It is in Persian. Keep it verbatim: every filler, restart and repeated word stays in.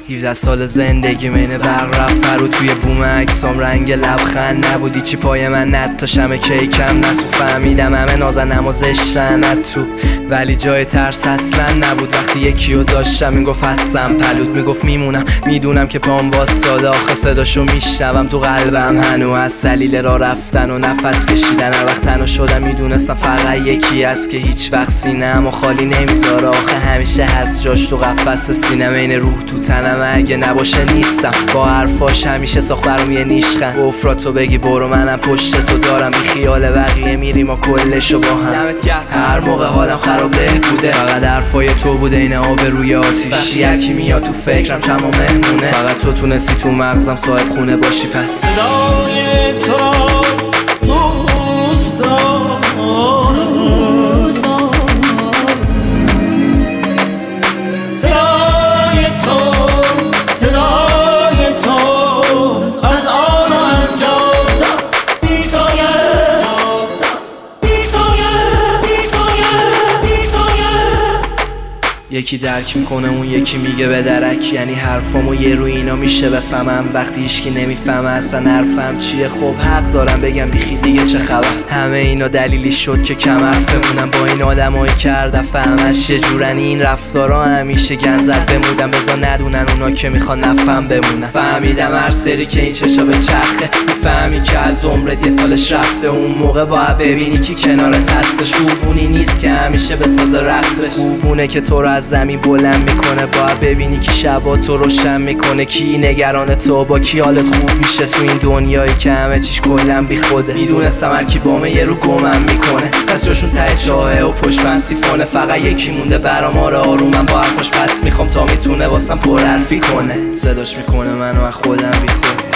هفده سال زندگی مینه برق رفت فرو توی بوم عکسام رنگ لبخند نبودی چی پای من نت تا شم کیکم نسو فهمیدم همه نازنم و زشتن تو ولی جای ترس اصلا نبود وقتی یکی رو داشتم میگفت هستم پلود میگفت میمونم میدونم که پام باز ساده آخه صداشو میشنوم تو قلبم هنو از دلیل را رفتن و نفس کشیدن هر وقت تنها شدم میدونستم فقط یکی است که هیچ وقت سینم و خالی نمیذاره آخه همیشه هست جاش تو قفس سینم این روح تو تنم اگه نباشه نیستم با حرفاش همیشه ساخت برام یه نیشخن گفراتو بگی برو منم پشت تو دارم بی خیال بقیه میریم و کلشو با هم هر موقع حالم خراب بوده فقط حرفای تو بوده این آب روی آتیش وقتی هرکی میاد تو فکرم چما مهمونه فقط تو تونستی تو مغزم صاحب خونه باشی پس صدای تو دوست دارم صدای تو صدای تو از آن انجام بی سایه بی سایه بی سایه بی سایه یکی درک میکنه اون یکی میگه به درک یعنی حرفامو یه روی اینا میشه بفهمم وقتی هیچکی نمیفهمه اصلا حرفم چیه خب حق دارم بگم بیخی دیگه چه خبر همه اینا دلیلی شد که کم حرف بمونم با این آدمایی کرده فهمش یه جورن این رفتارا همیشه گنزت بمودم بذار ندونن اونا که میخوان نفهم بمونن فهمیدم هر سری که این چشا به چرخه میفهمی که از عمرت یه سالش رفته اون موقع باید ببینی که کنارت هستش خوبونی نیست که همیشه بساز رقصش خوبونه که تو رو از زمین بلند میکنه باید ببینی که شبا تو روشن میکنه کی نگران تو با کی حالت خوب میشه تو این دنیایی که همه چیش کلا بی خوده میدونستم هر کی بامه یه رو گمم میکنه پس جاشون ته چاهه و پشت من سیفونه فقط یکی مونده برام آره آرومم با حرفاش پس میخوام تا میتونه واسم پر حرفی کنه صداش میکنه منو از خودم بی خود